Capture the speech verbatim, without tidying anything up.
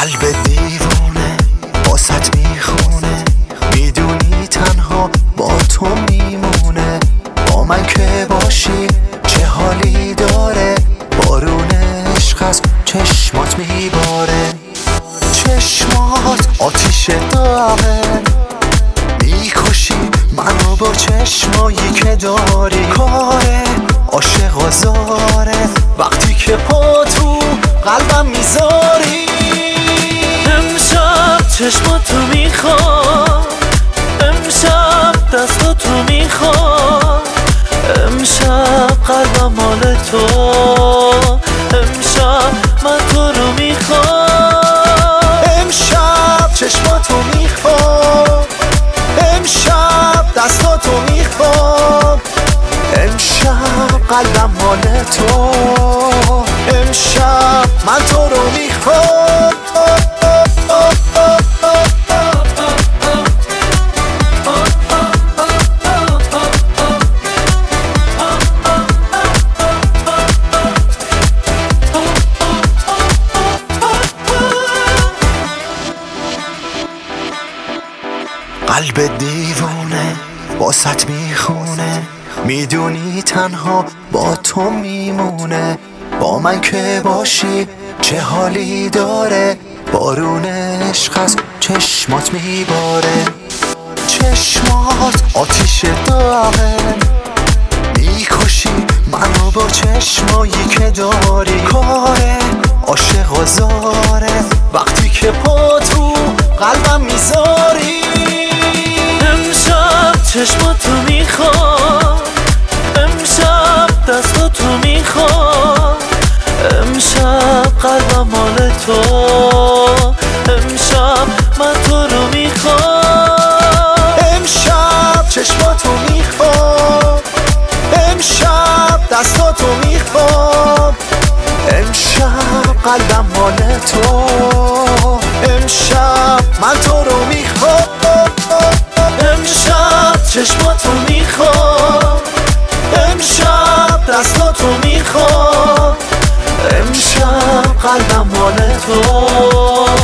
قلب دیوونه باست میخونه، میدونی تنها با تو میمونه. با من که باشی چه حالی داره، بارون عشق از چشمات میباره. چشمات آتیش داغه، میکشی منو با چشمایی که داری. کاره عاشق آزاره وقتی که پا تو قلبم میذاری. امشب چشماتو میخوام، امشب دستاتو میخوام، امشب قلبم مال تو، امشب من تو رو میخوام. امشب چشماتو میخوام، امشب دستاتو میخوام، امشب قلبم مال تو، امشب من تو رو میخوام. قلب دیوونه باست میخونه، میدونی تنها با تو میمونه. با من که باشی چه حالی داره، بارون عشق از چشمات میباره. چشمات آتیش داغه، میکشی منو با چشمایی که داری. کاره عاشق آزاره وقتی که پا تو قلبم میذاری. امشب چشماتو میخوام، امشب دستاتو میخوام، امشب قلبم مال تو، امشب من تو رو میخوام. امشب چشماتو میخوام، امشب دستاتو میخوام، امشب قلبم مال تو، امشب من تو رو میخوام. امشب چشماتو میخوام، امشب دستاتو میخوام، امشب قلبم مال تو،